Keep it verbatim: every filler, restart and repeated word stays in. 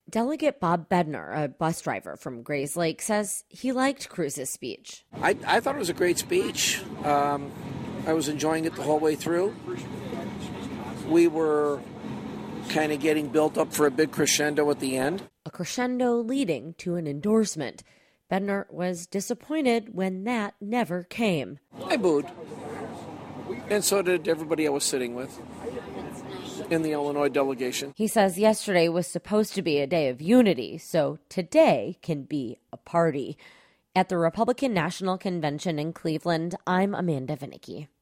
Delegate Bob Bednar, a bus driver from Grayslake, says he liked Cruz's speech. I, I thought it was a great speech. Um, I was enjoying it the whole way through. We were kind of getting built up for a big crescendo at the end. A crescendo leading to an endorsement. Bednar was disappointed when that never came. I booed. And so did everybody I was sitting with in the Illinois delegation. He says yesterday was supposed to be a day of unity, so today can be a party. At the Republican National Convention in Cleveland, I'm Amanda Vinicky.